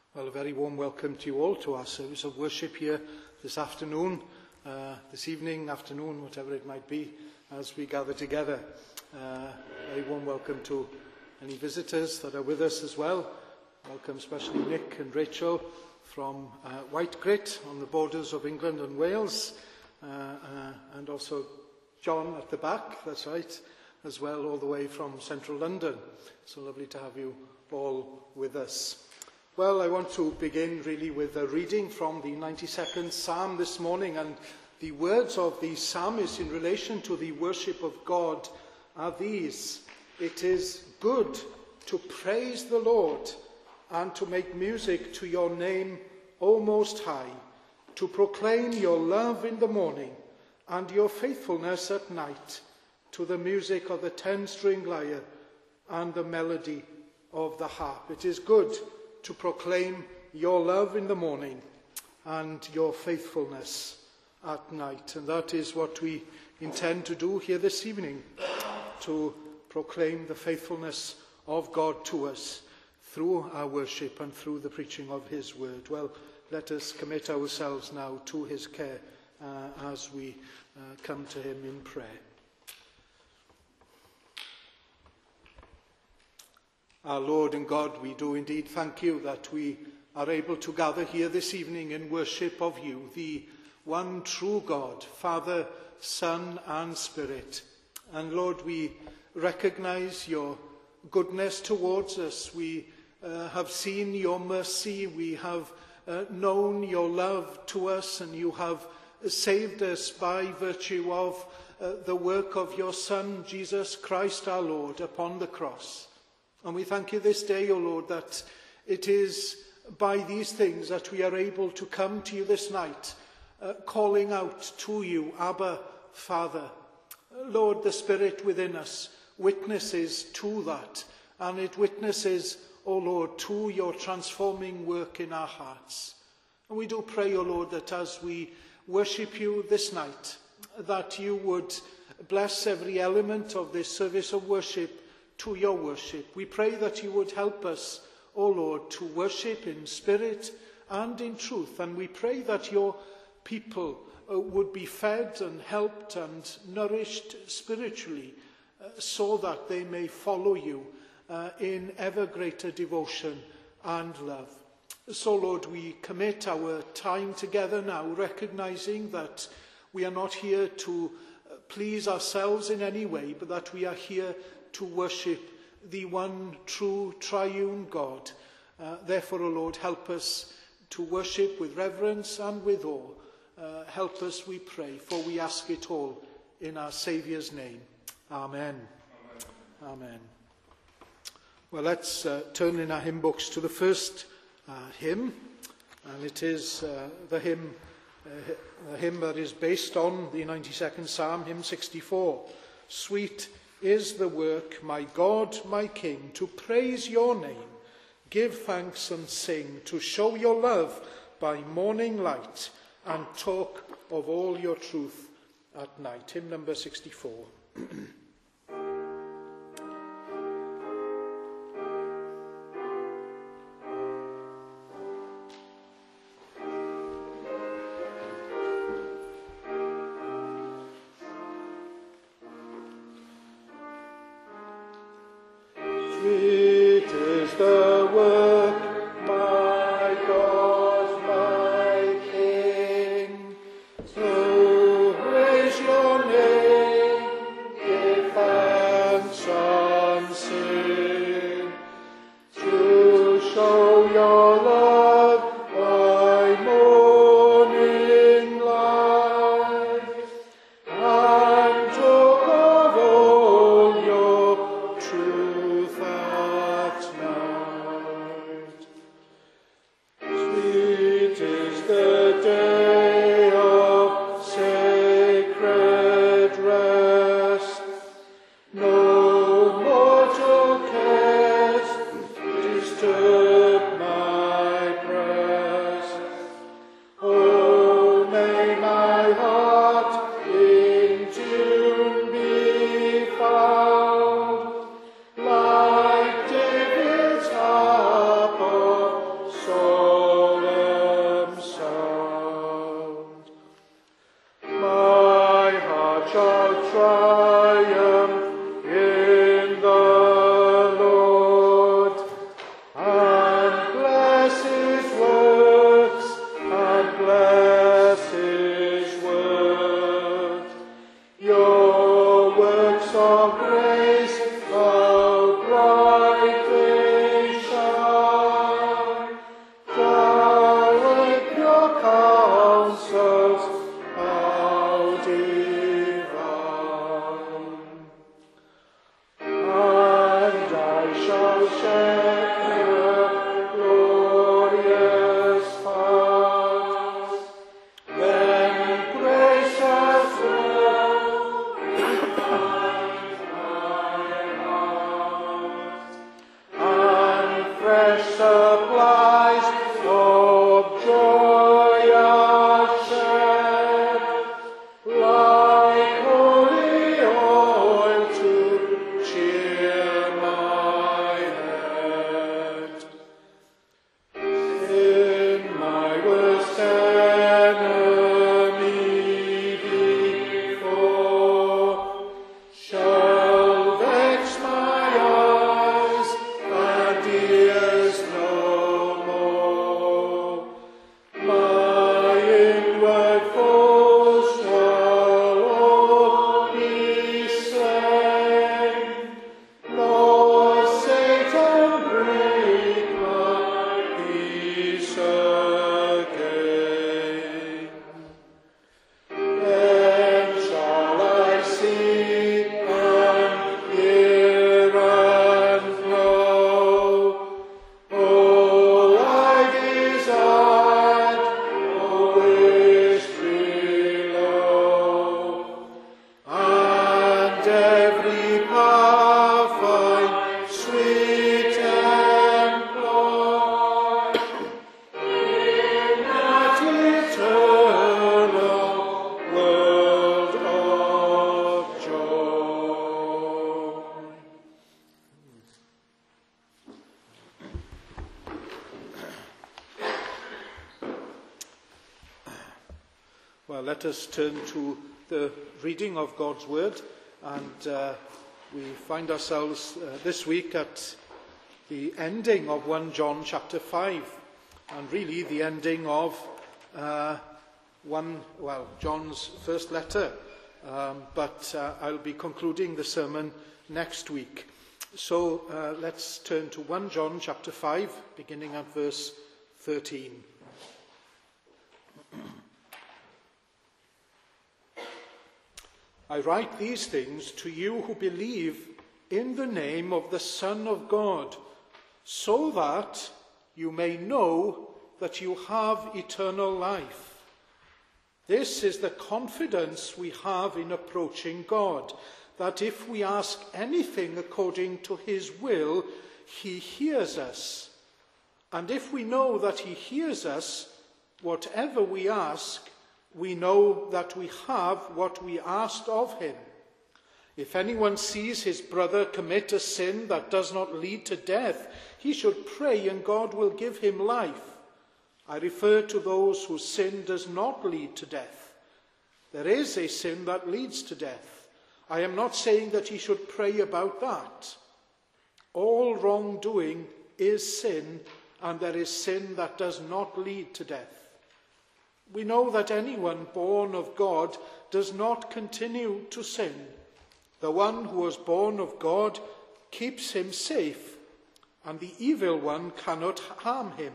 Well, a very warm welcome to you all to our service of worship here this afternoon, this evening, afternoon, whatever it might be, as we gather together. Very warm welcome to any visitors that are with us as well. Welcome especially Nick and Rachel from Whitegrit on the borders of England and Wales, and also John at the back, that's right, as well, all the way from central London. So lovely to have you all with us. Well, I want to begin really with a reading from the 92nd Psalm this morning, and the words of the psalmist in relation to the worship of God are these: "It is good to praise the Lord and to make music to your name, O Most High, to proclaim your love in the morning and your faithfulness at night, to the music of the 10-string lyre and the melody of the harp." It is good to proclaim your love in the morning and your faithfulness at night. And that is what we intend to do here this evening, to proclaim the faithfulness of God to us through our worship and through the preaching of his word. Well, let us commit ourselves now to his care as we come to him in prayer. Our Lord and God, we do indeed thank you that we are able to gather here this evening in worship of you, the one true God, Father, Son and Spirit. And Lord, we recognize your goodness towards us. We have seen your mercy. We have known your love to us, and you have saved us by virtue of the work of your Son, Jesus Christ our Lord, upon the cross. And we thank you this day, O Lord, that it is by these things that we are able to come to you this night, calling out to you, Abba, Father. Lord, the Spirit within us witnesses to that, and it witnesses, O Lord, to your transforming work in our hearts. And we do pray, O Lord, that as we worship you this night, that you would bless every element of this service of worship to your worship. We pray that you would help us, O Lord, to worship in spirit and in truth. And we pray that your people would be fed and helped and nourished spiritually, so that they may follow you in ever greater devotion and love. So, Lord, we commit our time together now, recognizing that we are not here to please ourselves in any way, but that we are here to worship the one true triune God. Therefore, O Lord, help us to worship with reverence and with awe. Help us, we pray, for we ask it all in our Saviour's name. Amen. Amen. Amen. Well, let's turn in our hymn books to the first hymn, and it is the hymn that is based on the 92nd Psalm, hymn 64. Sweet is the work, my God, my King, to praise your name, give thanks and sing, to show your love by morning light, and talk of all your truth at night. Hymn number 64. Disturb my Well, let us turn to the reading of God's Word, and we find ourselves this week at the ending of 1 John chapter 5, and really the ending of John's first letter, but I'll be concluding the sermon next week. So let's turn to 1 John chapter 5, beginning at verse 13. I write these things to you who believe in the name of the Son of God, so that you may know that you have eternal life. This is the confidence we have in approaching God, that if we ask anything according to his will, he hears us. And if we know that he hears us, whatever we ask, we know that we have what we asked of him. If anyone sees his brother commit a sin that does not lead to death, he should pray and God will give him life. I refer to those whose sin does not lead to death. There is a sin that leads to death. I am not saying that he should pray about that. All wrongdoing is sin, and there is sin that does not lead to death. We know that anyone born of God does not continue to sin. The one who was born of God keeps him safe, and the evil one cannot harm him.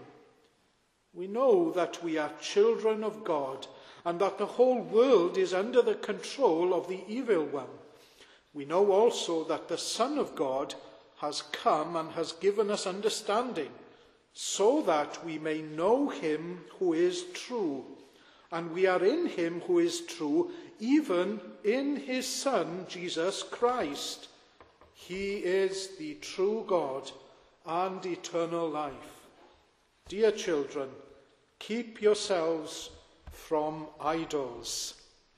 We know that we are children of God, and that the whole world is under the control of the evil one. We know also that the Son of God has come and has given us understanding, so that we may know him who is true. And we are in him who is true, even in his Son, Jesus Christ. He is the true God and eternal life. Dear children, keep yourselves from idols.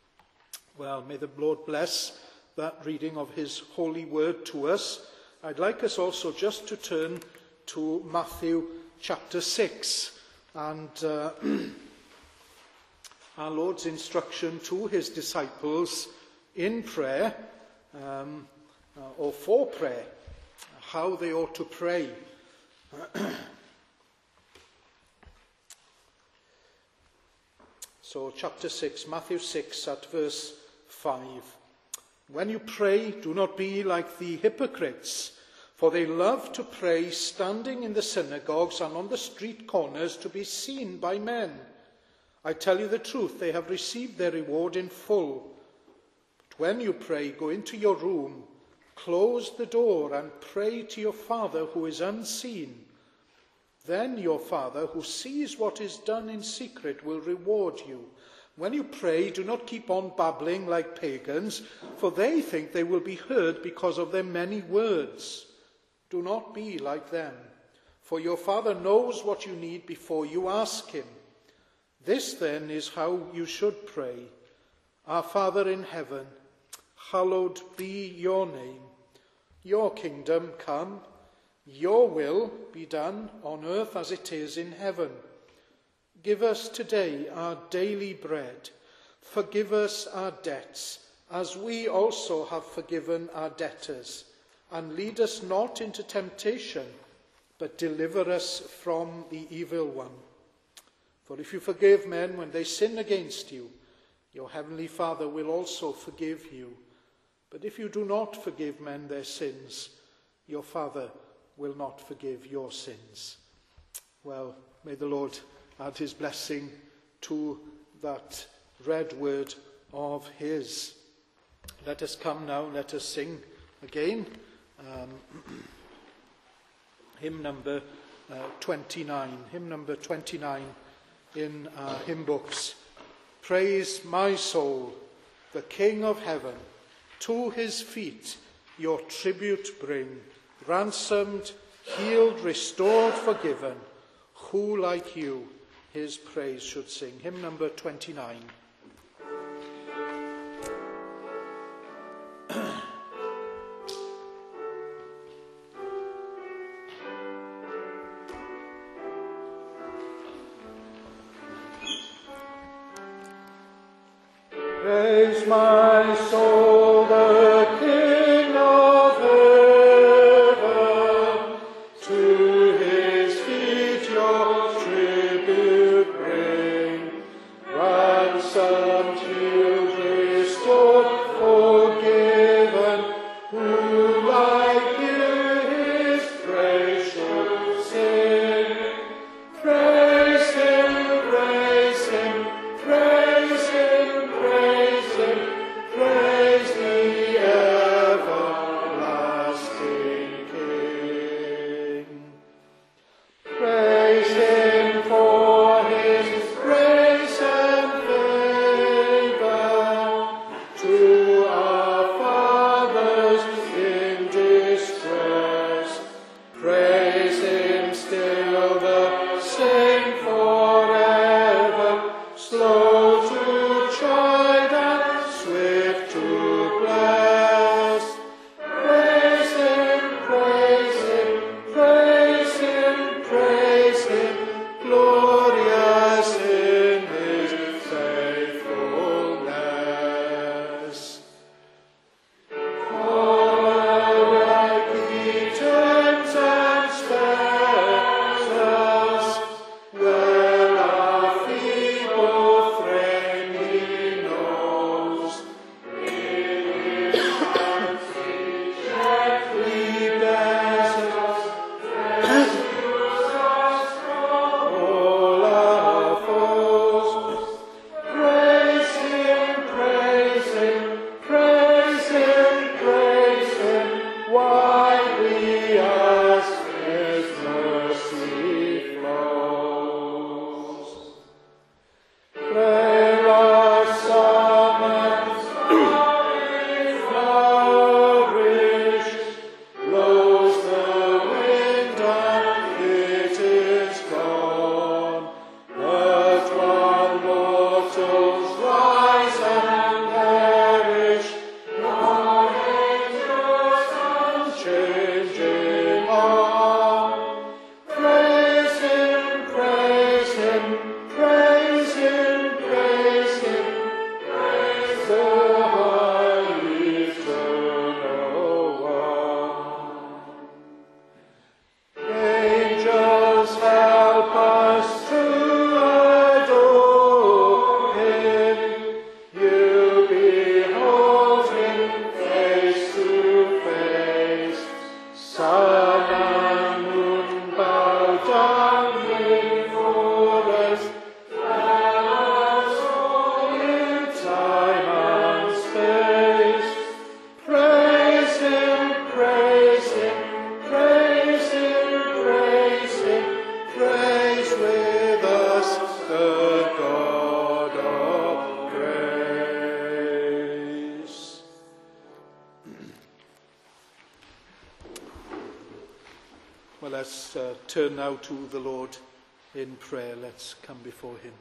Well, may the Lord bless that reading of his holy word to us. I'd like us also just to turn to Matthew chapter 6 and our Lord's instruction to his disciples in prayer, or for prayer, how they ought to pray. So chapter 6, Matthew 6 at verse 5. When you pray, do not be like the hypocrites, for they love to pray standing in the synagogues and on the street corners to be seen by men. I tell you the truth, they have received their reward in full. But when you pray, go into your room, close the door, and pray to your Father who is unseen. Then your Father, who sees what is done in secret, will reward you. When you pray, do not keep on babbling like pagans, for they think they will be heard because of their many words. Do not be like them, for your Father knows what you need before you ask him. This, then, is how you should pray. Our Father in heaven, hallowed be your name. Your kingdom come, your will be done on earth as it is in heaven. Give us today our daily bread. Forgive us our debts, as we also have forgiven our debtors. And lead us not into temptation, but deliver us from the evil one. For if you forgive men when they sin against you, your heavenly Father will also forgive you. But if you do not forgive men their sins, your Father will not forgive your sins. Well, may the Lord add his blessing to that read word of his. Let us come now, let us sing again. Hymn number 29. Hymn number 29 in our hymn books. Praise my soul, the King of heaven. To his feet your tribute bring. Ransomed, healed, restored, forgiven. Who like you his praise should sing? Hymn number 29. Praise my soul, the King of heaven. To his feet your tribute bring. Ransomed, healed, restored, forgiven, who like you his praise should sing. Praise him, praise him, praise him, praise him, praise the everlasting King. Praise him for his grace and favor to our fathers in distress. Praise him still the same forever, slow to chide and swift to bless. Praise him, praise him, praise him, praise him, glorious in his faithfulness. All like he turns and spares us, well our feeble frame he knows. In his mercy gently bears us, rescues us from all our foes. Praise him, praise him, praise him, praise him, widely as his mercy flows. Prayer summons, flourish, blows the wind and it is gone. But while mortals rise and perish, your angels unchanging are. Praise him, praise him, praise him, praise him, praise the high eternal one. Angels help us to adore him. You behold him face to face. Sun and moon bow down before us. Flowers all in time and space. Praise him, praise him, praise him, praise him, praise with us the God of grace. Well, let's turn now to the Lord in prayer. Let's come before him.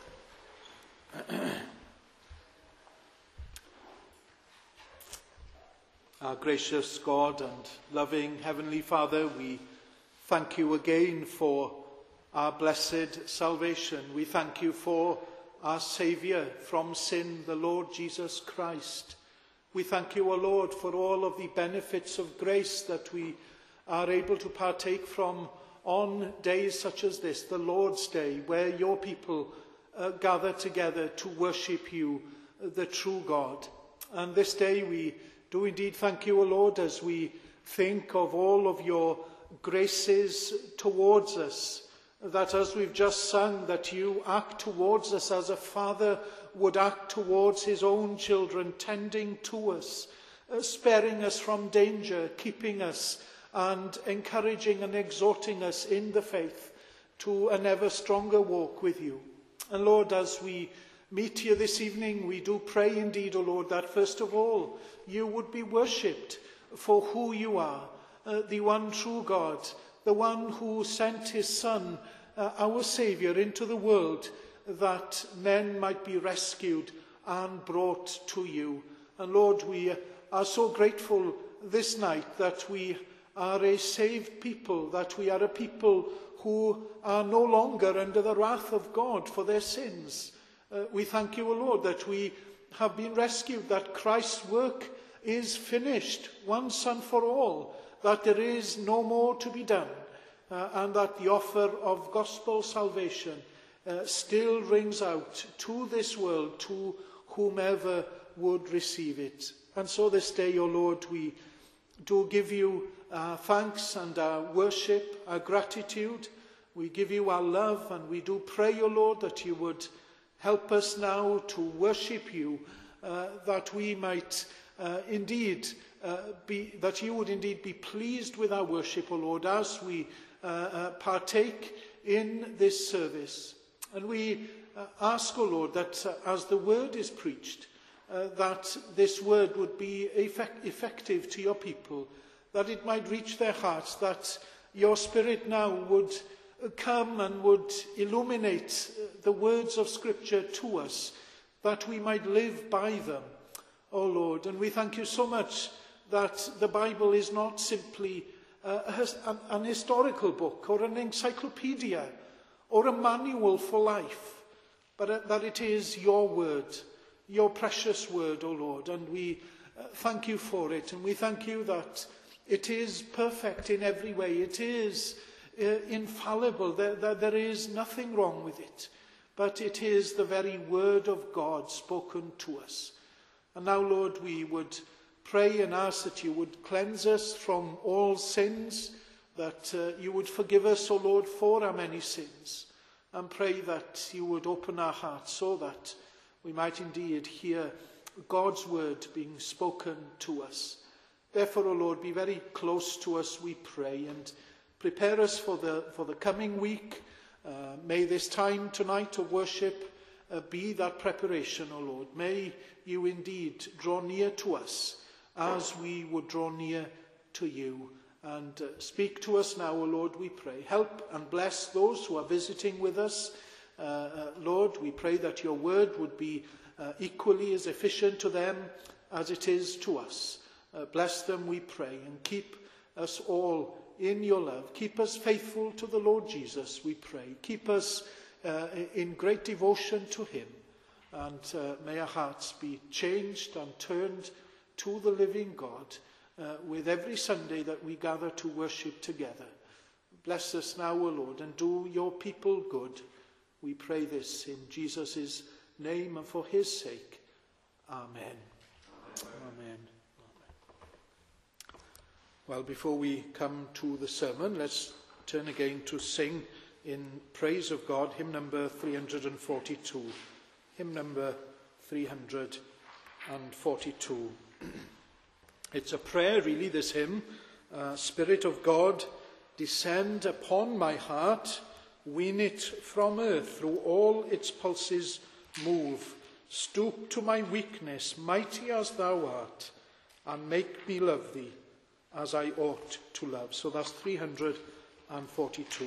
Our gracious God and loving Heavenly Father, we thank you again for our blessed salvation. We thank you for our Saviour from sin, the Lord Jesus Christ. We thank you, O Lord, for all of the benefits of grace that we are able to partake from on days such as this, the Lord's Day, where your people gather together to worship you, the true God. And this day we do indeed thank you, O Lord, as we think of all of your graces towards us, that as we've just sung, that you act towards us as a father would act towards his own children, tending to us, sparing us from danger, keeping us and encouraging and exhorting us in the faith to an ever stronger walk with you. And Lord, as we meet here this evening, we do pray indeed, O Lord, that first of all you would be worshipped for who you are, the one true God, the one who sent his Son, our Saviour, into the world that men might be rescued and brought to you. And Lord, we are so grateful this night that we are a saved people, that we are a people who are no longer under the wrath of God for their sins. We thank you, O Lord, that we have been rescued, that Christ's work is finished once and for all, that there is no more to be done, and that the offer of gospel salvation still rings out to this world, to whomever would receive it. And so this day, O Lord, we do give you thanks and our worship, our gratitude. We give you our love, and we do pray, O Lord, that you would help us now to worship you, that we might that you would indeed be pleased with our worship, O Lord, as we partake in this service. And we ask, O Lord, that as the word is preached, that this word would be effective to your people, that it might reach their hearts, that your Spirit now would come and would illuminate the words of Scripture to us, that we might live by them, O Lord. And we thank you so much that the Bible is not simply an historical book or an encyclopedia or a manual for life, but that it is your word, your precious word, O Lord. And we thank you for it, and we thank you that it is perfect in every way. It is infallible. There is nothing wrong with it, but it is the very word of God spoken to us. And now, Lord, we would pray and ask that you would cleanse us from all sins, that you would forgive us, O Lord, for our many sins, and pray that you would open our hearts so that we might indeed hear God's word being spoken to us. Therefore, O Lord, be very close to us, we pray, and prepare us for the coming week. May this time tonight of worship be that preparation, O Lord. May you indeed draw near to us as we would draw near to you. And speak to us now, O Lord, we pray. Help and bless those who are visiting with us. Lord, we pray that your word would be equally as efficient to them as it is to us. Bless them, we pray, and keep us all in your love. Keep us faithful to the Lord Jesus, we pray. Keep us in great devotion to him. And may our hearts be changed and turned to the living God with every Sunday that we gather to worship together. Bless us now, O Lord, and do your people good. We pray this in Jesus' name and for his sake. Amen. Amen. Well, before we come to the sermon, let's turn again to sing in praise of God, hymn number 342. Hymn number 342. It's a prayer, really, this hymn. Spirit of God, descend upon my heart, wean it from earth, through all its pulses move. Stoop to my weakness, mighty as thou art, and make me love thee as I ought to love. So that's 342.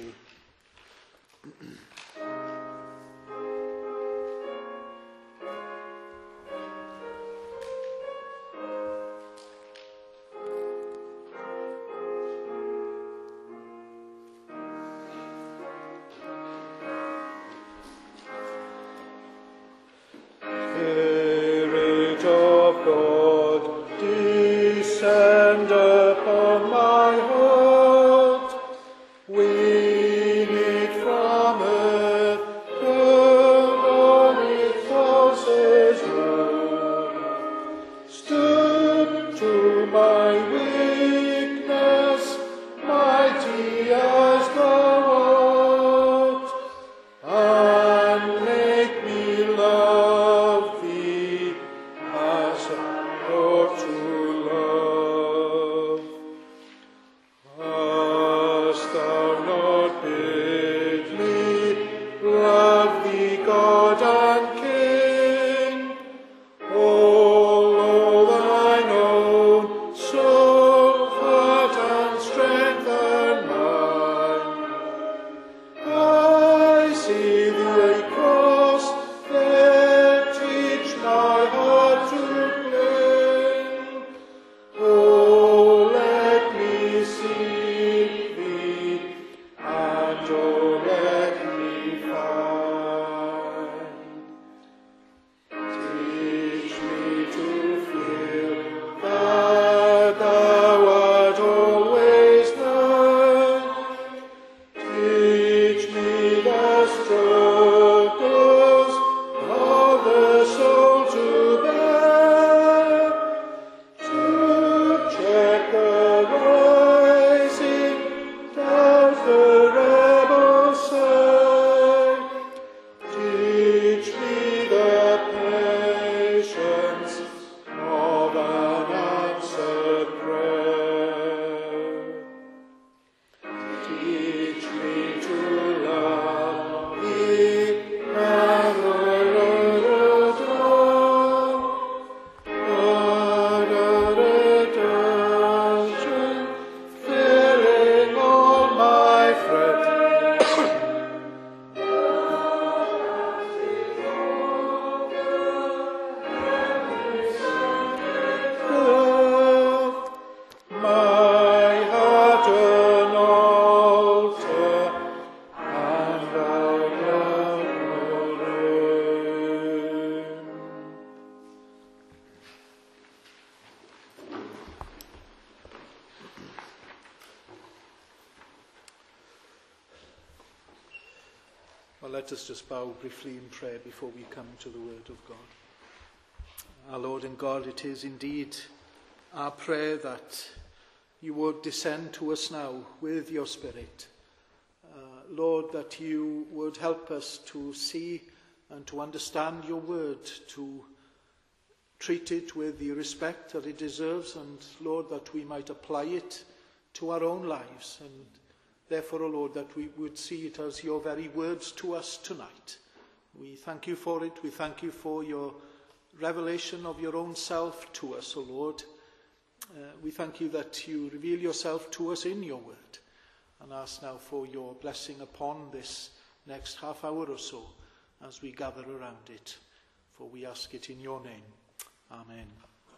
let us just bow briefly in prayer before we come to the word of God. Our Lord and God, it is indeed our prayer that you would descend to us now with your Spirit. Lord, that you would help us to see and to understand your word, to treat it with the respect that it deserves, and Lord, that we might apply it to our own lives. And therefore, O Lord, that we would see it as your very words to us tonight. We thank you for it. We thank you for your revelation of your own self to us, O Lord. We thank you that you reveal yourself to us in your word, and ask now for your blessing upon this next half hour or so as we gather around it. For we ask it in your name. Amen.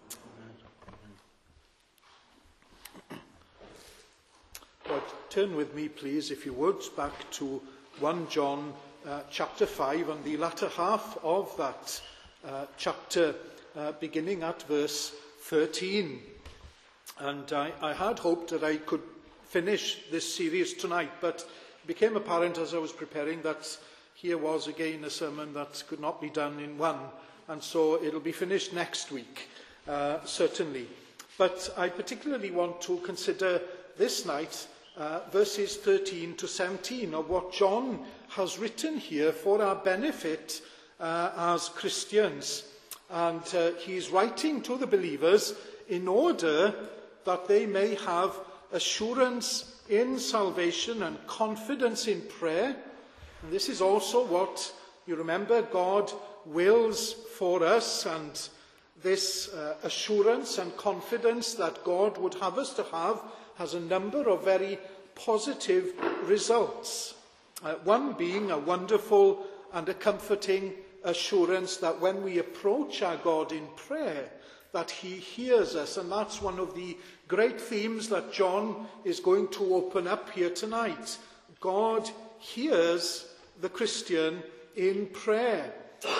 Amen. But turn with me, please, if you would, back to 1 John chapter 5 and the latter half of that chapter, beginning at verse 13. And I had hoped that I could finish this series tonight, but it became apparent as I was preparing that here was again a sermon that could not be done in one, and so it'll be finished next week, certainly. But I particularly want to consider this night verses 13 to 17 of what John has written here for our benefit as Christians. And he's writing to the believers in order that they may have assurance in salvation and confidence in prayer. And this is also what, you remember, God wills for us, and this assurance and confidence that God would have us to have has a number of very positive results. One being a wonderful and a comforting assurance that when we approach our God in prayer, that he hears us. And that's one of the great themes that John is going to open up here tonight. God hears the Christian in prayer.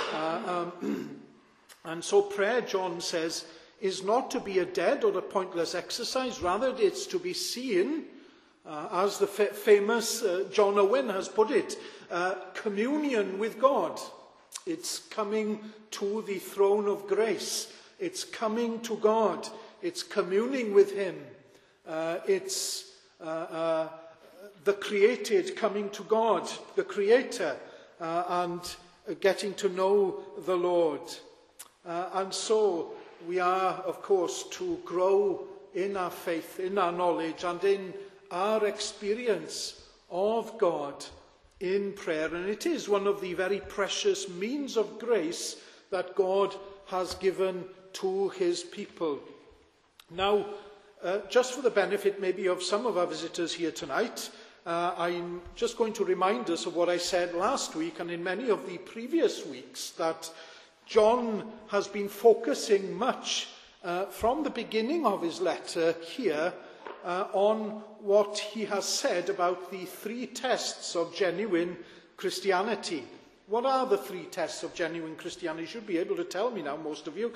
And so prayer, John says, is not to be a dead or a pointless exercise. Rather, it's to be seen, as the famous John Owen has put it, communion with God. It's coming to the throne of grace. It's coming to God. It's communing with him. It's the created coming to God, the Creator, and getting to know the Lord. And so we are, of course, to grow in our faith, in our knowledge, and in our experience of God in prayer. And it is one of the very precious means of grace that God has given to his people. Now, just for the benefit maybe of some of our visitors here tonight, I'm just going to remind us of what I said last week and in many of the previous weeks, that John has been focusing much from the beginning of his letter here on what he has said about the three tests of genuine Christianity. What are the three tests of genuine Christianity? You should be able to tell me now, most of you.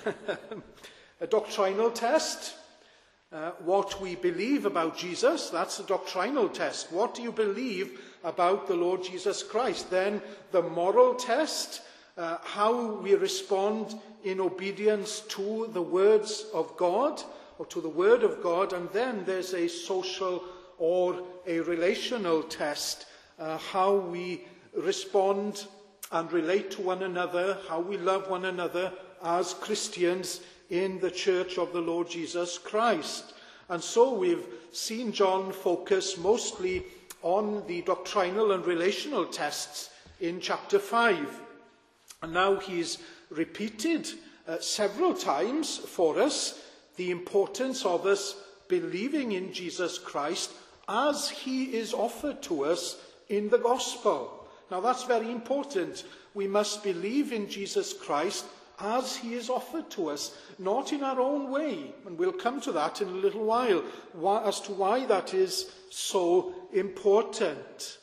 A doctrinal test. What we believe about Jesus, that's a doctrinal test. What do you believe about the Lord Jesus Christ? Then the moral test. How we respond in obedience to the words of God, or to the word of God. And then there's a social or a relational test, how we respond and relate to one another, how we love one another as Christians in the church of the Lord Jesus Christ. And so we've seen John focus mostly on the doctrinal and relational tests in chapter 5. And now he's repeated several times for us the importance of us believing in Jesus Christ as he is offered to us in the gospel. Now that's very important. We must believe in Jesus Christ as he is offered to us, not in our own way. And we'll come to that in a little while, as to why that is so important.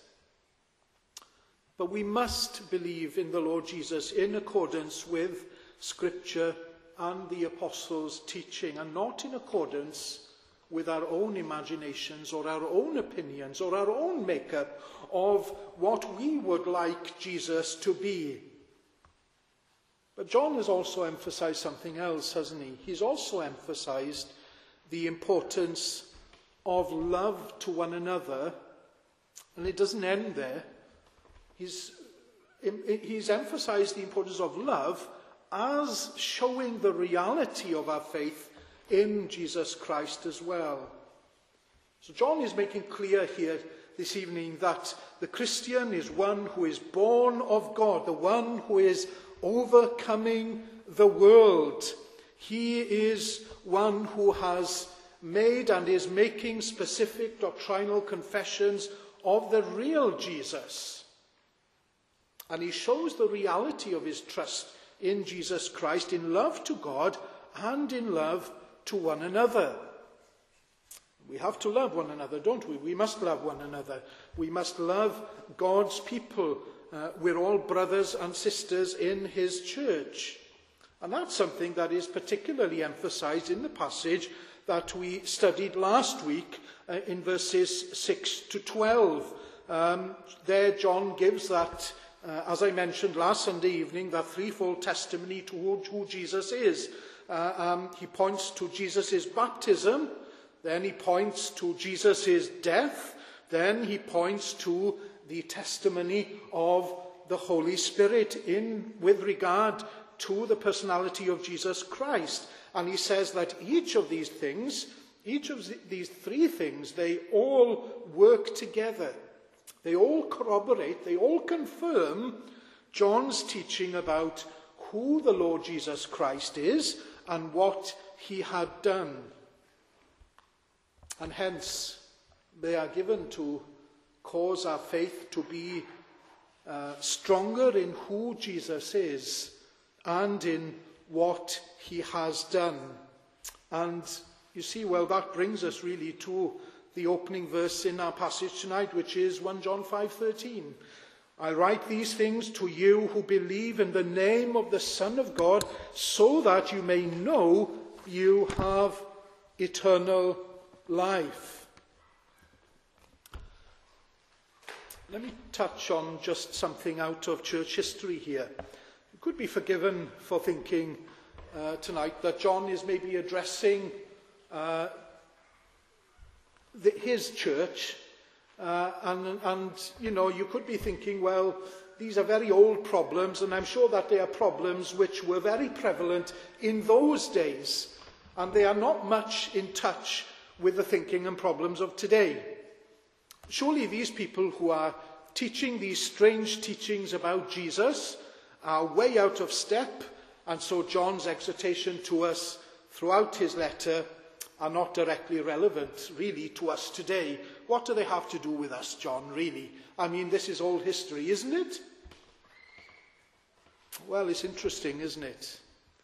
But we must believe in the Lord Jesus in accordance with Scripture and the Apostles' teaching, and not in accordance with our own imaginations or our own opinions or our own makeup of what we would like Jesus to be. But John has also emphasized something else, hasn't he? He's also emphasized the importance of love to one another, and it doesn't end there. He's emphasized the importance of love as showing the reality of our faith in Jesus Christ as well. So John is making clear here this evening that the Christian is one who is born of God, the one who is overcoming the world. He is one who has made and is making specific doctrinal confessions of the real Jesus. And he shows the reality of his trust in Jesus Christ, in love to God and in love to one another. We have to love one another, don't we? We must love one another. We must love God's people. We're all brothers and sisters in his church. And that's something that is particularly emphasized in the passage that we studied last week in verses 6 to 12. There John gives that, as I mentioned last Sunday evening, that threefold testimony to who Jesus is. He points to Jesus' baptism, then he points to Jesus' death, then he points to the testimony of the Holy Spirit with regard to the personality of Jesus Christ. And he says that each of these things, each of these three things, they all work together. They all corroborate, they all confirm John's teaching about who the Lord Jesus Christ is and what he had done. And hence, they are given to cause our faith to be stronger in who Jesus is and in what he has done. And you see, well, that brings us really to the opening verse in our passage tonight, which is 1 John 5:13. I write these things to you who believe in the name of the Son of God, so that you may know you have eternal life. Let me touch on just something out of church history here. You could be forgiven for thinking tonight that John is maybe addressing his church, and you know, you could be thinking, well, these are very old problems, and I'm sure that they are problems which were very prevalent in those days, and they are not much in touch with the thinking and problems of today. Surely these people who are teaching these strange teachings about Jesus are way out of step, and so John's exhortation to us throughout his letter are not directly relevant, really, to us today. What do they have to do with us, John, really? I mean, this is old history, isn't it? Well, it's interesting, isn't it,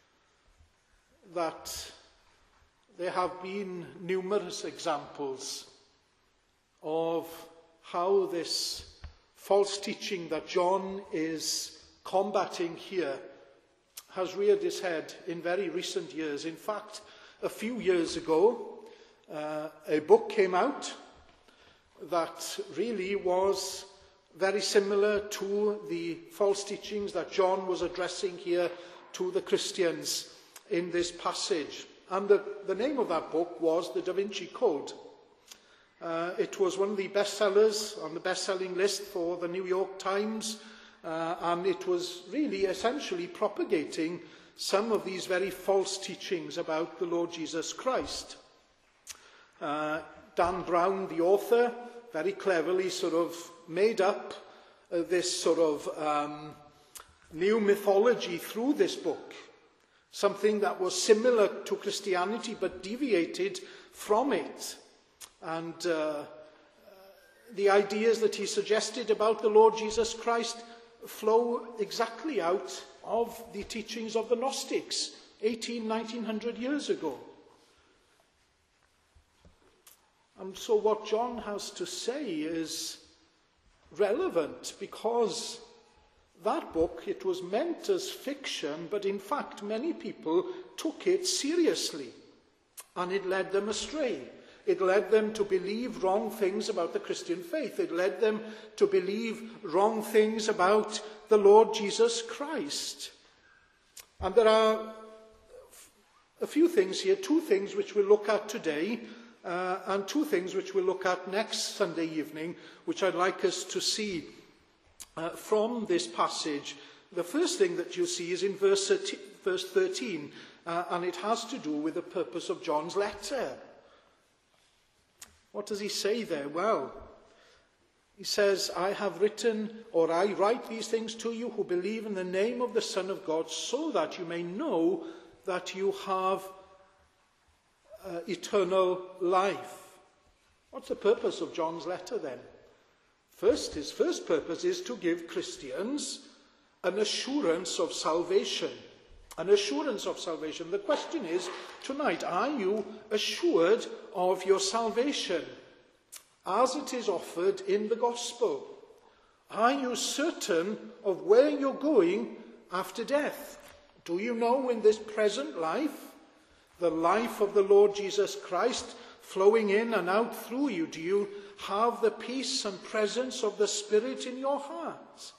that there have been numerous examples of how this false teaching that John is combating here has reared its head in very recent years. In fact, a few years ago, a book came out that really was very similar to the false teachings that John was addressing here to the Christians in this passage. And the name of that book was The Da Vinci Code. It was one of the bestsellers on the best-selling list for the New York Times, and it was really essentially propagating some of these very false teachings about the Lord Jesus Christ. Dan Brown, the author, very cleverly sort of made up this sort of new mythology through this book, something that was similar to Christianity but deviated from it. And the ideas that he suggested about the Lord Jesus Christ flow exactly out of the teachings of the Gnostics 1900 years ago. And so what John has to say is relevant, because that book, it was meant as fiction, but in fact many people took it seriously, and it led them astray. It led them to believe wrong things about the Christian faith. It led them to believe wrong things about the Lord Jesus Christ. And there are a few things here, two things which we'll look at today, and two things which we'll look at next Sunday evening, which I'd like us to see from this passage. The first thing that you see is in verse 13, and it has to do with the purpose of John's letter. What does he say there? Well, he says, I write these things to you who believe in the name of the Son of God, so that you may know that you have eternal life. What's the purpose of John's letter then? His first purpose is to give Christians an assurance of salvation. An assurance of salvation. The question is, tonight, are you assured of your salvation as it is offered in the gospel? Are you certain of where you're going after death? Do you know in this present life, the life of the Lord Jesus Christ flowing in and out through you, do you have the peace and presence of the Spirit in your heart?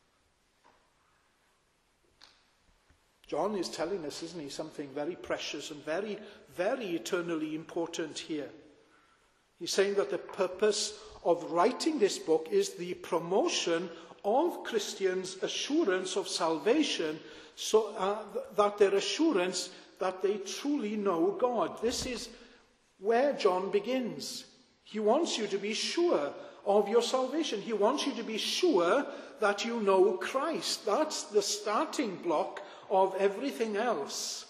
John is telling us, isn't he, something very precious and very, very eternally important here. He's saying that the purpose of writing this book is the promotion of Christians' assurance of salvation, so that their assurance that they truly know God. This is where John begins. He wants you to be sure of your salvation. He wants you to be sure that you know Christ. That's the starting block of everything else.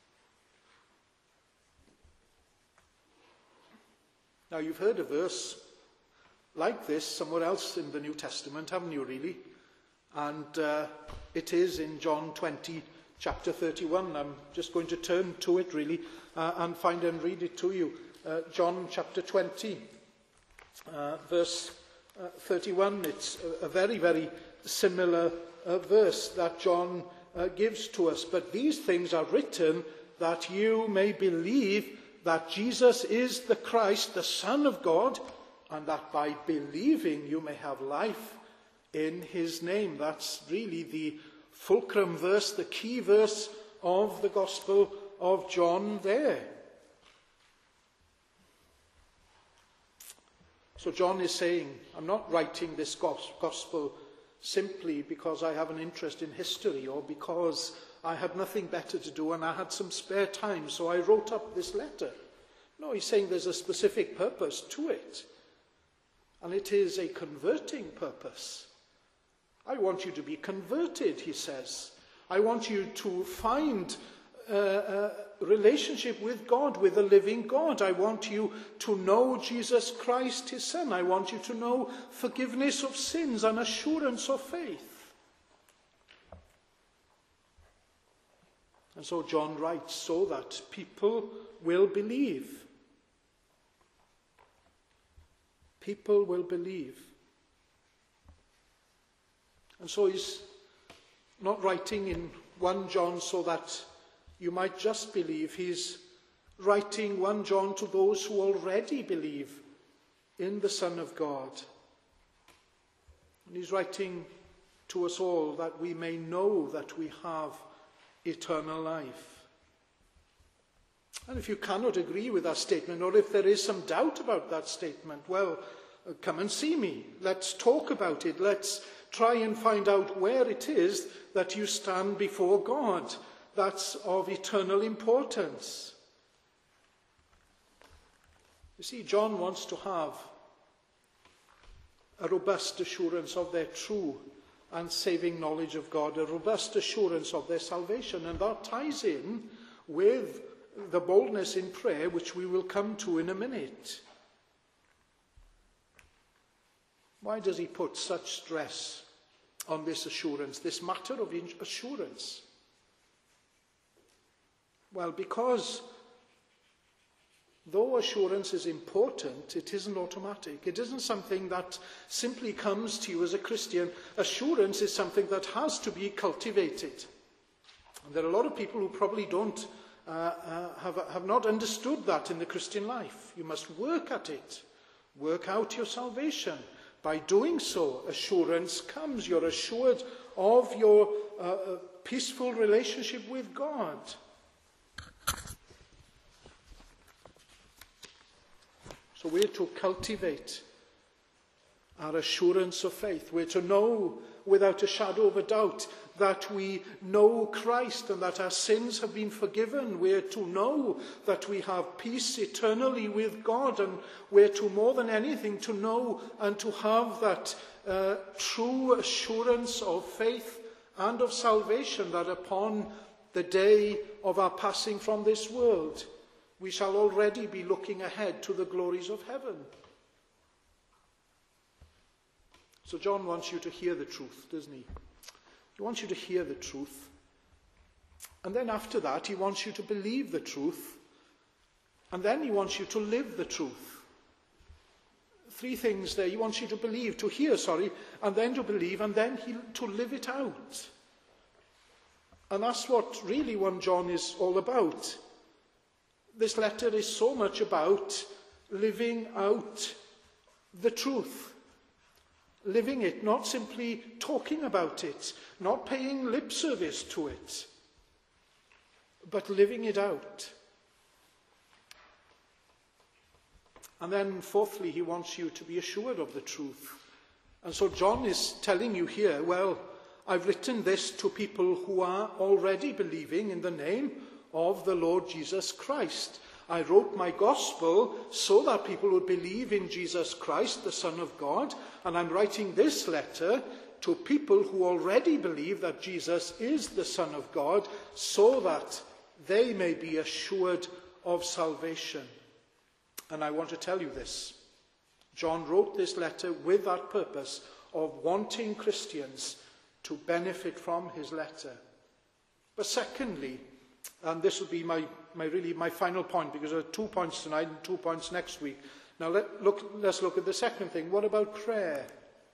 Now, you've heard a verse like this somewhere else in the New Testament, haven't you, really? And it is in John 20, chapter 31. I'm just going to turn to it, really, and find and read it to you. John chapter 20, verse 31. It's a very, very similar verse that John gives to us. But these things are written that you may believe that Jesus is the Christ, the Son of God, and that by believing you may have life in his name. That's really the fulcrum verse, the key verse of the Gospel of John there. So John is saying, I'm not writing this gospel simply because I have an interest in history or because I had nothing better to do and I had some spare time, so I wrote up this letter. No, he's saying there's a specific purpose to it. And it is a converting purpose. I want you to be converted, he says. I want you to find a relationship with God, with the living God. I want you to know Jesus Christ, his Son. I want you to know forgiveness of sins and assurance of faith. And so John writes so that people will believe. People will believe. And so he's not writing in 1 John so that you might just believe. He's writing 1 John to those who already believe in the Son of God. And he's writing to us all that we may know that we have eternal life. And if you cannot agree with that statement, or if there is some doubt about that statement, well, come and see me. Let's talk about it. Let's try and find out where it is that you stand before God. That's of eternal importance. You see, John wants to have a robust assurance of their true and saving knowledge of God, a robust assurance of their salvation, and that ties in with the boldness in prayer, which we will come to in a minute. Why does he put such stress on this assurance, this matter of assurance? Well, because though assurance is important, it isn't automatic. It isn't something that simply comes to you as a Christian. Assurance is something that has to be cultivated. And there are a lot of people who probably don't have not understood that in the Christian life. You must work at it. Work out your salvation. By doing so, assurance comes. You're assured of your peaceful relationship with God. So we're to cultivate our assurance of faith. We're to know without a shadow of a doubt that we know Christ and that our sins have been forgiven. We're to know that we have peace eternally with God, and we're to, more than anything, to know and to have that true assurance of faith and of salvation, that upon the day of our passing from this world, we shall already be looking ahead to the glories of heaven. So John wants you to hear the truth, doesn't he? He wants you to hear the truth. And then after that, he wants you to believe the truth. And then he wants you to live the truth. Three things there. He wants you to believe, to hear, and then to believe, and then to live it out. And that's what really 1 John is all about. This letter is so much about living out the truth. Living it, not simply talking about it, not paying lip service to it, but living it out. And then fourthly, he wants you to be assured of the truth. And so John is telling you here, well, I've written this to people who are already believing in the name of the Lord Jesus Christ. I wrote my gospel so that people would believe in Jesus Christ, the Son of God, and I'm writing this letter to people who already believe that Jesus is the Son of God, so that they may be assured of salvation. And I want to tell you this. John wrote this letter with that purpose of wanting Christians to benefit from his letter. But secondly, and this will be my final point, because there are 2 points tonight and 2 points next week. Now let's look at the second thing. What about prayer?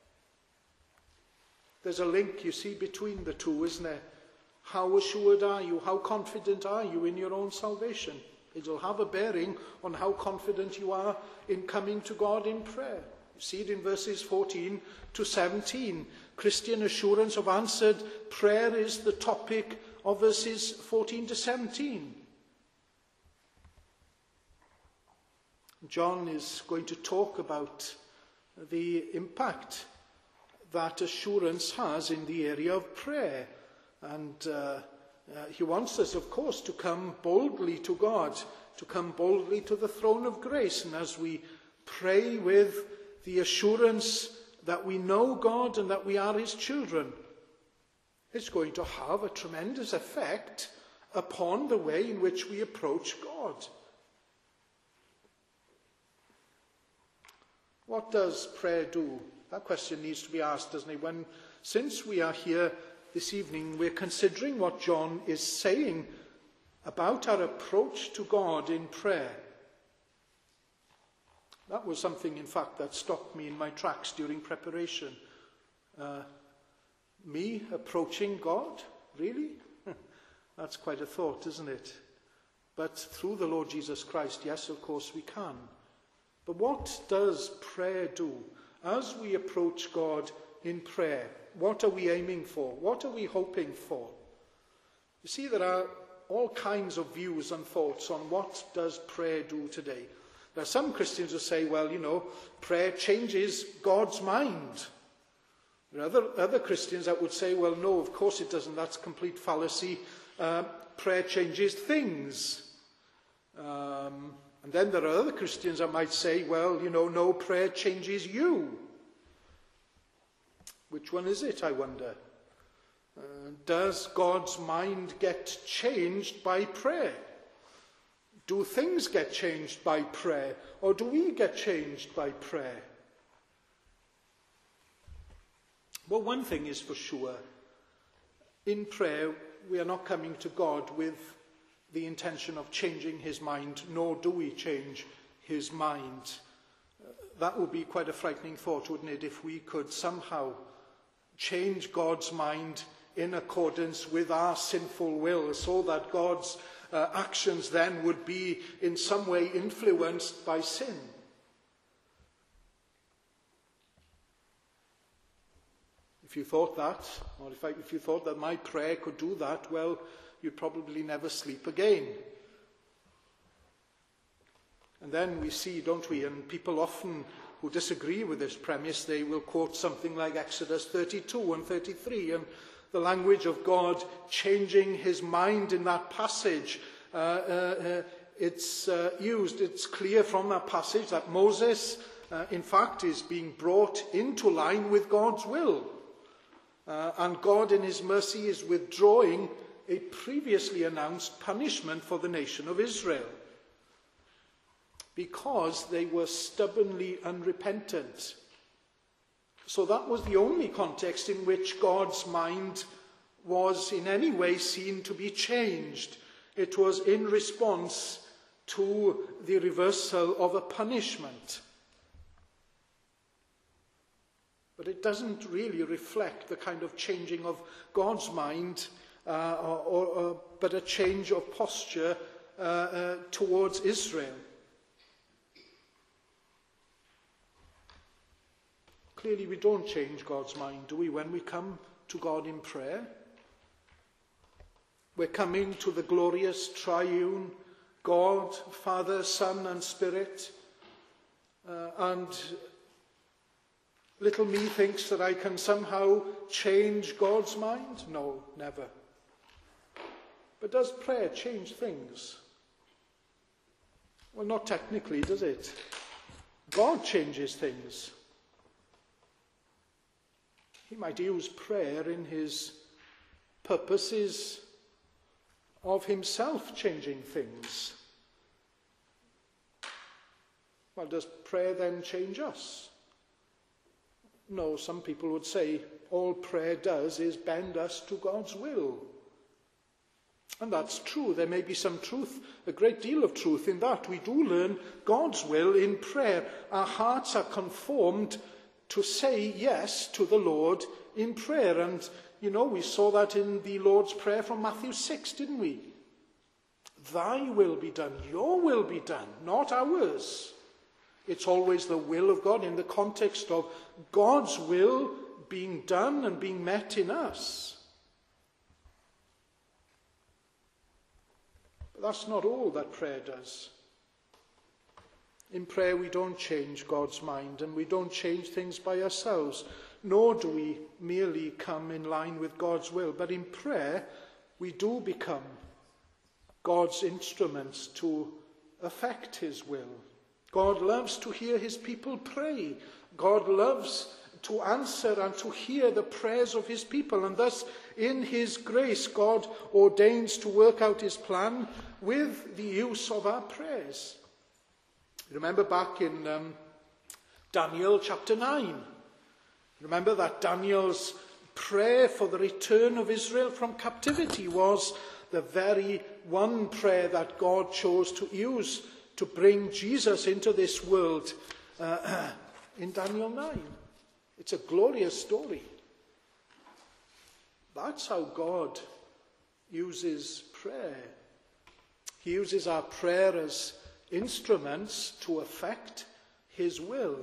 There's a link, you see, between the two, isn't there? How assured are you? How confident are you in your own salvation? It will have a bearing on how confident you are in coming to God in prayer. You see it in verses 14 to 17. Christian assurance of answered prayer is the topic of verses 14 to 17. John is going to talk about the impact that assurance has in the area of prayer. And he wants us, of course, to come boldly to God, to come boldly to the throne of grace. And as we pray with the assurance that we know God and that we are his children, it's going to have a tremendous effect upon the way in which we approach God. What does prayer do? That question needs to be asked, doesn't it? Since we are here this evening, we're considering what John is saying about our approach to God in prayer. That was something, in fact, that stopped me in my tracks during preparation. Me approaching God? Really? That's quite a thought, isn't it? But through the Lord Jesus Christ, yes, of course we can. But what does prayer do? As we approach God in prayer, what are we aiming for? What are we hoping for? You see, there are all kinds of views and thoughts on what does prayer do today. There are some Christians who say, well, prayer changes God's mind. There are other Christians that would say, well, no, of course it doesn't. That's complete fallacy. Prayer changes things. And then there are other Christians that might say, well, no, prayer changes you. Which one is it, I wonder? Does God's mind get changed by prayer? Do things get changed by prayer? Or do we get changed by prayer? Well, one thing is for sure. In prayer, we are not coming to God with the intention of changing his mind, nor do we change his mind. That would be quite a frightening thought, wouldn't it, if we could somehow change God's mind in accordance with our sinful will, so that God's actions then would be in some way influenced by sin. If you thought that, or if you thought that my prayer could do that, well, you'd probably never sleep again. And then we see, don't we, and people often who disagree with this premise, they will quote something like Exodus 32 and 33, and the language of God changing his mind in that passage. It's clear from that passage that Moses, in fact, is being brought into line with God's will. And God in his mercy is withdrawing a previously announced punishment for the nation of Israel, because they were stubbornly unrepentant. So that was the only context in which God's mind was in any way seen to be changed. It was in response to the reversal of a punishment. But it doesn't really reflect the kind of changing of God's mind, but a change of posture towards Israel. Clearly, we don't change God's mind, do we, when we come to God in prayer? We're coming to the glorious triune God, Father, Son, and Spirit, and little me thinks that I can somehow change God's mind? No, never. But does prayer change things? Well, not technically, does it? God changes things. He might use prayer in his purposes of himself changing things. Well, does prayer then change us? No, some people would say all prayer does is bend us to God's will. And that's true. There may be some truth, a great deal of truth in that. We do learn God's will in prayer. Our hearts are conformed to say yes to the Lord in prayer. And, we saw that in the Lord's Prayer from Matthew 6, didn't we? Thy will be done, your will be done, not ours. It's always the will of God in the context of God's will being done and being met in us. But that's not all that prayer does. In prayer, we don't change God's mind, and we don't change things by ourselves, nor do we merely come in line with God's will. But in prayer, we do become God's instruments to effect his will. God loves to hear his people pray. God loves to answer and to hear the prayers of his people. And thus, in his grace, God ordains to work out his plan with the use of our prayers. Remember back in Daniel chapter 9. Remember that Daniel's prayer for the return of Israel from captivity was the very one prayer that God chose to use to bring Jesus into this world in Daniel 9. It's a glorious story. That's how God uses prayer. He uses our prayer as instruments to effect his will.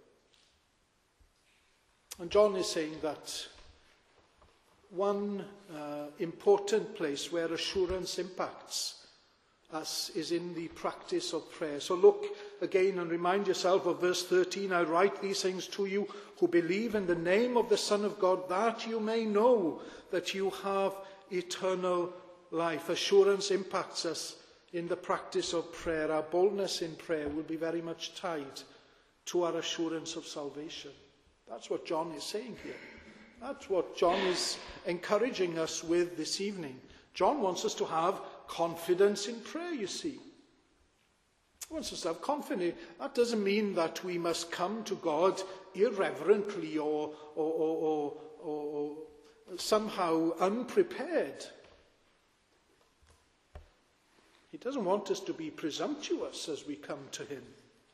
And John is saying that one important place where assurance impacts us is in the practice of prayer. So look again and remind yourself of verse 13. I write these things to you who believe in the name of the Son of God, that you may know that you have eternal life. Assurance impacts us in the practice of prayer. Our boldness in prayer will be very much tied to our assurance of salvation. That's what John is saying here. That's what John is encouraging us with this evening. John wants us to have confidence in prayer, you see. He wants us to have confidence. That doesn't mean that we must come to God irreverently or somehow unprepared. He doesn't want us to be presumptuous as we come to him.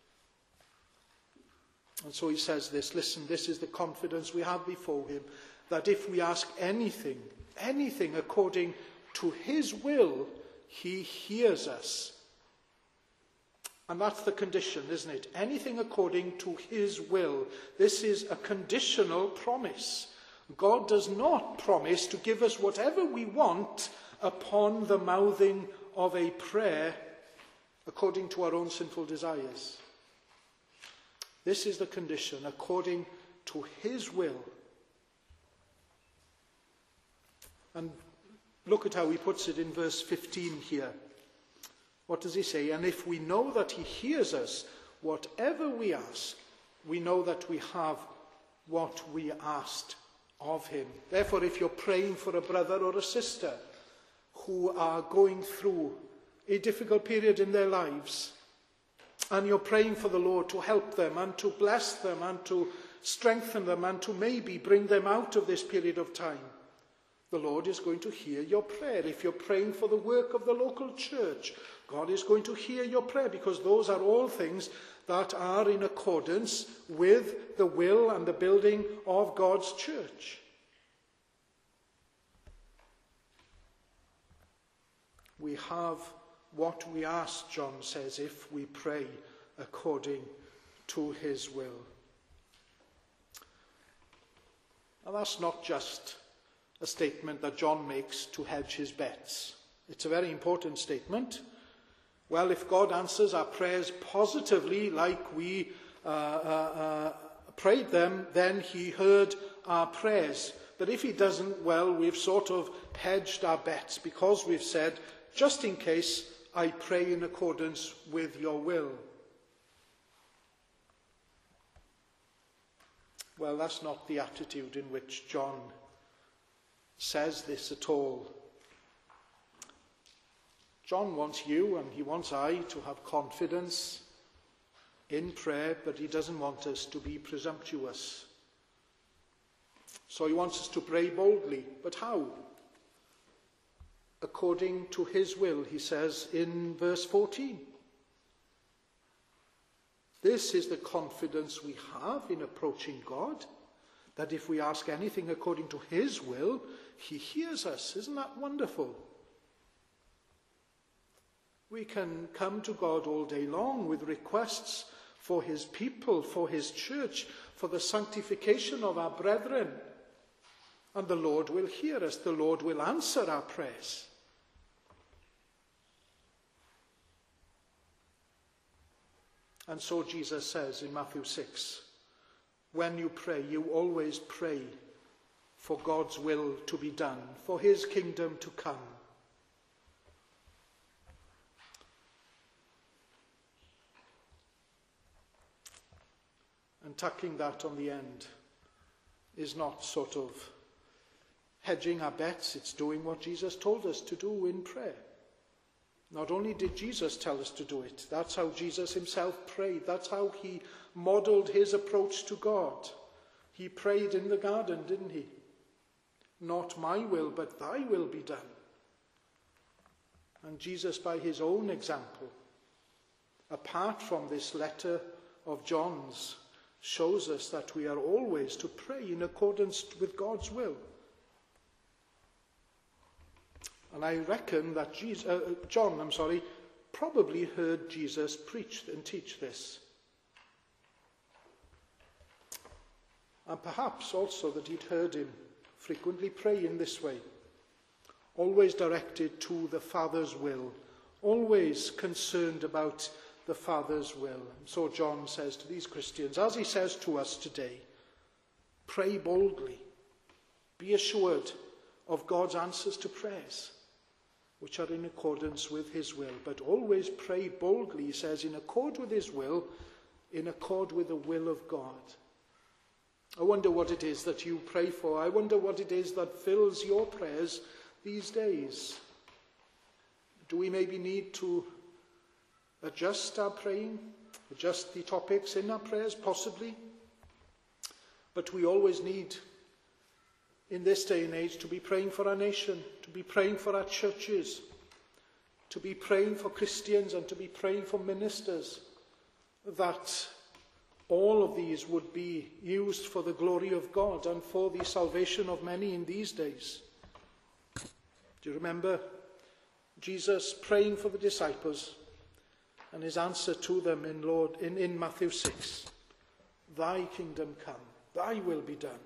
And so he says this, listen, this is the confidence we have before him, that if we ask anything according to his will, he hears us. And that's the condition, isn't it? Anything according to his will. This is a conditional promise. God does not promise to give us whatever we want upon the mouthing of a prayer according to our own sinful desires. This is the condition, according to his will. And look at how he puts it in verse 15 here. What does he say? And if we know that he hears us, whatever we ask, we know that we have what we asked of him. Therefore, if you're praying for a brother or a sister who are going through a difficult period in their lives, and you're praying for the Lord to help them and to bless them and to strengthen them and to maybe bring them out of this period of time, the Lord is going to hear your prayer. If you're praying for the work of the local church, God is going to hear your prayer, because those are all things that are in accordance with the will and the building of God's church. We have what we ask, John says, if we pray according to his will. And that's not just a statement that John makes to hedge his bets. It's a very important statement. Well, if God answers our prayers positively, like we prayed them, then he heard our prayers. But if he doesn't, well, we've sort of hedged our bets, because we've said, just in case, I pray in accordance with your will. Well, that's not the attitude in which John says this at all. John wants you and he wants I to have confidence in prayer, but he doesn't want us to be presumptuous. So he wants us to pray boldly. But how? According to his will, he says in verse 14. This is the confidence we have in approaching God, that if we ask anything according to his will, he hears us. Isn't that wonderful? We can come to God all day long with requests for his people, for his church, for the sanctification of our brethren. And the Lord will hear us. The Lord will answer our prayers. And so Jesus says in Matthew 6, when you pray, you always pray for God's will to be done, for his kingdom to come. And tucking that on the end is not sort of hedging our bets, it's doing what Jesus told us to do in prayer. Not only did Jesus tell us to do it, that's how Jesus himself prayed. That's how he modeled his approach to God. He prayed in the garden, didn't he? Not my will, but thy will be done. And Jesus, by his own example, apart from this letter of John's, shows us that we are always to pray in accordance with God's will. And I reckon that John probably heard Jesus preach and teach this. And perhaps also that he'd heard him frequently pray in this way, always directed to the Father's will, always concerned about the Father's will. And so John says to these Christians, as he says to us today, pray boldly, be assured of God's answers to prayers, which are in accordance with his will. But always pray boldly, he says, in accord with his will, in accord with the will of God. I wonder what it is that you pray for. I wonder what it is that fills your prayers these days. Do we maybe need to adjust our praying, adjust the topics in our prayers? Possibly. But we always need, in this day and age, to be praying for our nation, to be praying for our churches, to be praying for Christians and to be praying for ministers, that all of these would be used for the glory of God and for the salvation of many in these days. Do you remember Jesus praying for the disciples and his answer to them in Matthew 6? Thy kingdom come, thy will be done.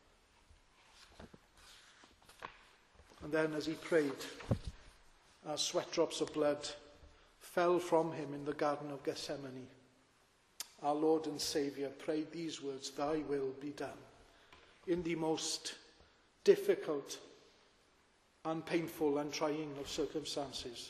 And then as he prayed, as sweat drops of blood fell from him in the Garden of Gethsemane, our Lord and Saviour prayed these words, thy will be done, in the most difficult and painful and trying of circumstances.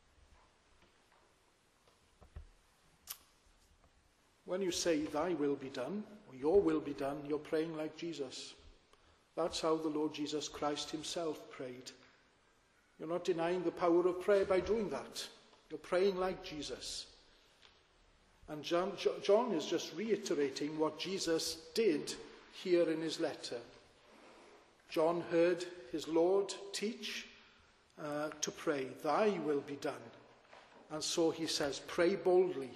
When you say thy will be done, or your will be done, you're praying like Jesus. That's how the Lord Jesus Christ himself prayed. You're not denying the power of prayer by doing that. You're praying like Jesus. And John is just reiterating what Jesus did here in his letter. John heard his Lord teach to pray, thy will be done. And so he says, pray boldly.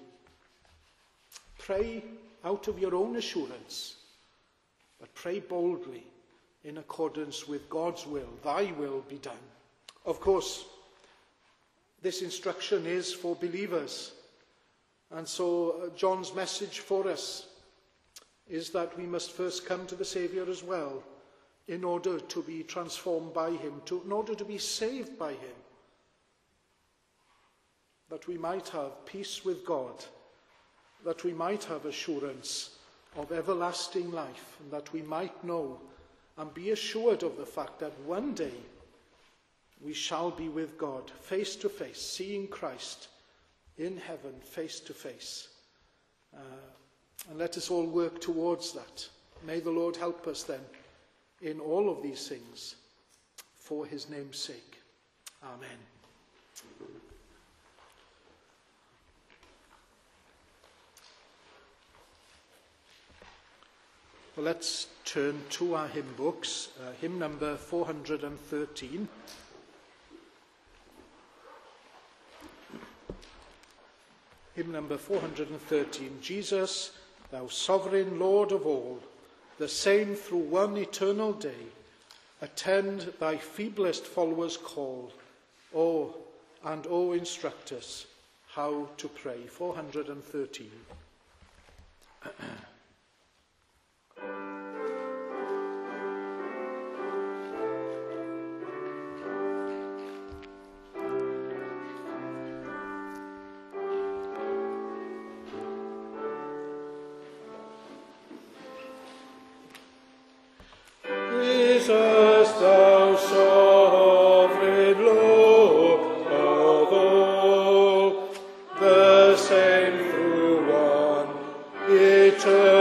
Pray out of your own assurance, but pray boldly in accordance with God's will. Thy will be done. Of course, this instruction is for believers. And so John's message for us is that we must first come to the Saviour as well in order to be transformed by him, in order to be saved by him, that we might have peace with God, that we might have assurance of everlasting life, and that we might know and be assured of the fact that one day we shall be with God face to face, seeing Christ in heaven face to face. And let us all work towards that. May the Lord help us then in all of these things for his name's sake. Amen. Well, let's turn to our hymn books, hymn number 413. Hymn number 413, Jesus, thou sovereign Lord of all, the same through one eternal day, attend thy feeblest followers' call, instruct us how to pray. 413. Jesus, thou sovereign Lord of all, the same through one eternal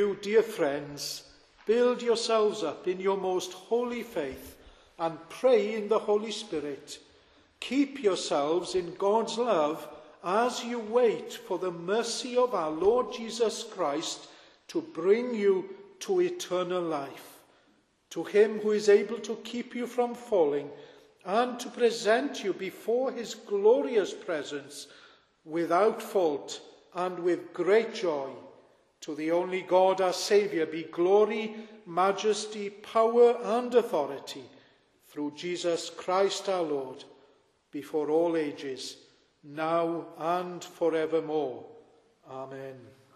you, dear friends, build yourselves up in your most holy faith and pray in the Holy Spirit. Keep yourselves in God's love as you wait for the mercy of our Lord Jesus Christ to bring you to eternal life. To him who is able to keep you from falling and to present you before his glorious presence without fault and with great joy, to the only God our Saviour be glory, majesty, power and authority through Jesus Christ our Lord, before all ages, now and forevermore. Amen.